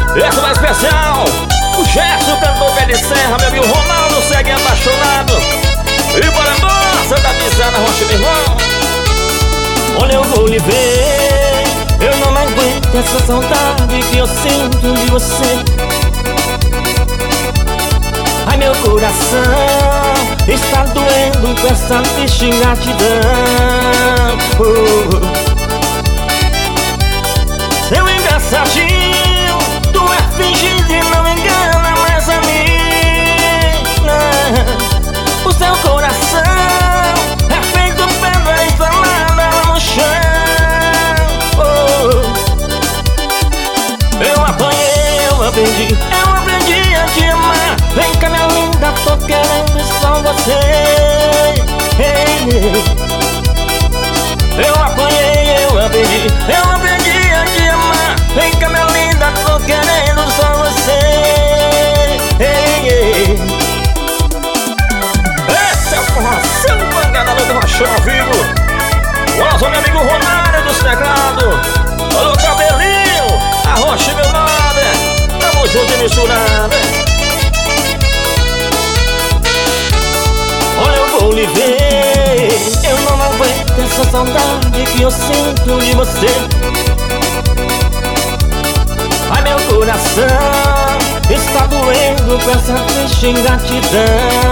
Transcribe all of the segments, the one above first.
Essa vai especial. O Gerson, cantor pé de serra. Meu amigo Ronaldo segue apaixonado. E bora nossa da pisada, rocha, meu irmão. Olha, eu vou lhe ver. Eu não aguento essa saudade que eu sinto de você. Ai, meu coração está doendo com essa triste ingratidão. Seu engraçadinho, tu é fingido e não engana mais a mim. O seu coração é feito pedra instalada no chão. Eu apanhei, eu aprendi a te amar. Vem cá, minha linda, tô querendo só você. Eu apanhei, eu aprendi a te amar. Vem cá, minha linda, tô querendo só você. Esse é o formação Pancada do Rocha ao vivo. Nosso meu amigo Ronaldo dos teclados. Alô, cabelinho, a Rocha, meu nome. Tamo junto e misturado. Olha, eu vou lhe ver. Eu não aguento essa saudade que eu sinto de você. Ai, meu coração está doendo com essa triste ingratidão.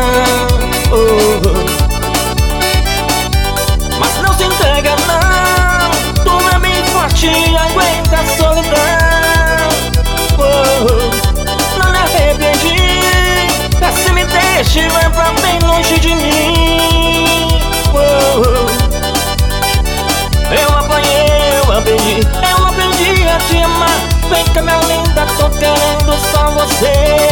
Mas não se entrega não, tu é bem forte e aguenta a solidão. Não me arrependi, se me deixe e vai pra bem longe de mim. Eu apanhei, eu aprendi a te amar. Vem cá, minha linda, tô querendo só você.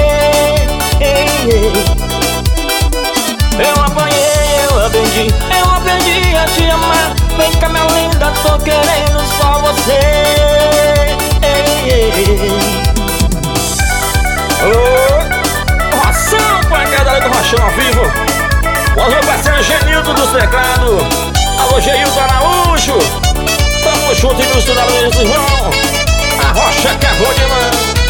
Eu apanhei, eu aprendi a te amar. Vem cá, minha linda, tô querendo só você. Roção Pancada do Rocha ao vivo. Nós vamos parceiro Genildo dos teclados. Alô, Geildo Araújo. Tamo junto e misturado, meus irmãos. A Rocha que é boa demais.